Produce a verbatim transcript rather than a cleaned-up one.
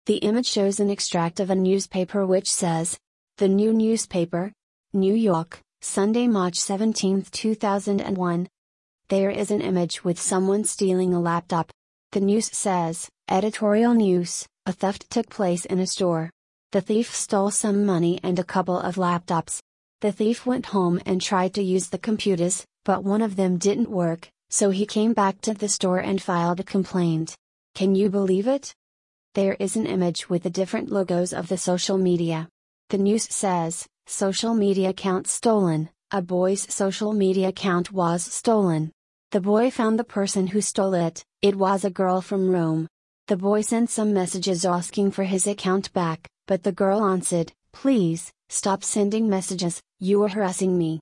The image shows an extract of a newspaper which says, "The new newspaper, New York, Sunday, March seventeenth, two thousand one. There is an image with someone stealing a laptop. The news says, editorial news, a theft took place in a store. The thief stole some money and a couple of laptops. The thief went home and tried to use the computers, but one of them didn't work, so he came back to the store and filed a complaint." Can you believe it? There is an image with the different logos of the social media. The news says, social media account stolen, a boy's social media account was stolen. The boy found the person who stole it, it was a girl from Rome. The boy sent some messages asking for his account back, but the girl answered, "Please, stop sending messages, you are harassing me."